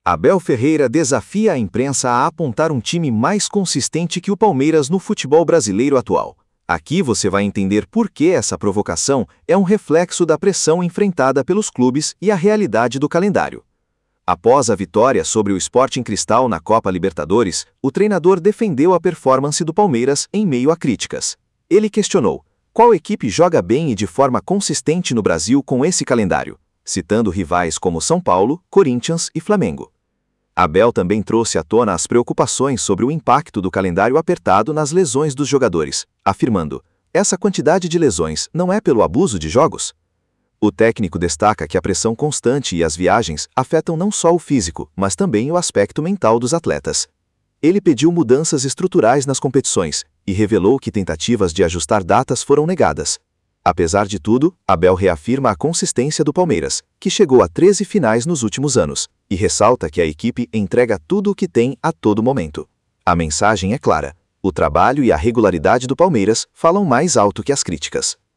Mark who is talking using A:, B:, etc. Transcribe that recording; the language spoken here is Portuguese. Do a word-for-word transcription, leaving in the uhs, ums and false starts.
A: Abel Ferreira desafia a imprensa a apontar um time mais consistente que o Palmeiras no futebol brasileiro atual. Aqui você vai entender por que essa provocação é um reflexo da pressão enfrentada pelos clubes e a realidade do calendário. Após a vitória sobre o Sporting Cristal na Copa Libertadores, o treinador defendeu a performance do Palmeiras em meio a críticas. Ele questionou: qual equipe joga bem e de forma consistente no Brasil com esse calendário? Citando rivais como São Paulo, Corinthians e Flamengo. Abel também trouxe à tona as preocupações sobre o impacto do calendário apertado nas lesões dos jogadores, afirmando: essa quantidade de lesões não é pelo abuso de jogos? O técnico destaca que a pressão constante e as viagens afetam não só o físico, mas também o aspecto mental dos atletas. Ele pediu mudanças estruturais nas competições e revelou que tentativas de ajustar datas foram negadas. Apesar de tudo, Abel reafirma a consistência do Palmeiras, que chegou a treze finais nos últimos anos, e ressalta que a equipe entrega tudo o que tem a todo momento. A mensagem é clara: o trabalho e a regularidade do Palmeiras falam mais alto que as críticas.